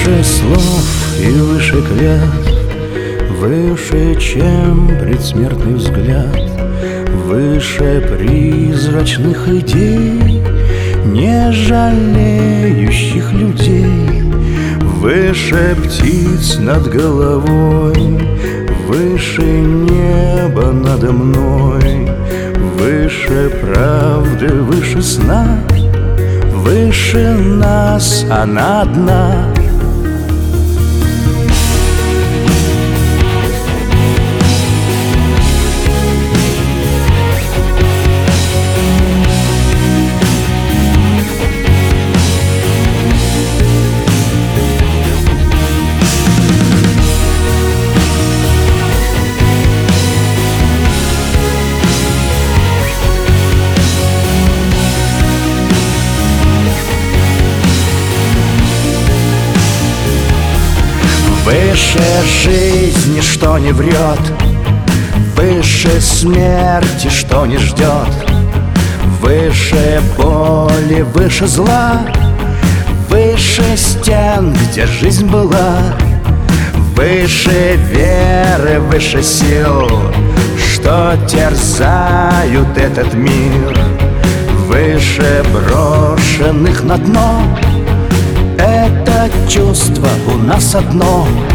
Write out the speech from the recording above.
Выше слов и выше клятв, выше, чем предсмертный взгляд, выше призрачных идей, не жалеющих людей, выше птиц над головой, выше неба надо мной, выше правды, выше сна, выше нас она одна. Выше жизни, что не врет, выше смерти, что не ждет, выше боли, выше зла, выше стен, где жизнь была, выше веры, выше сил, что терзают этот мир, выше брошенных на дно. Это чувство у нас одно.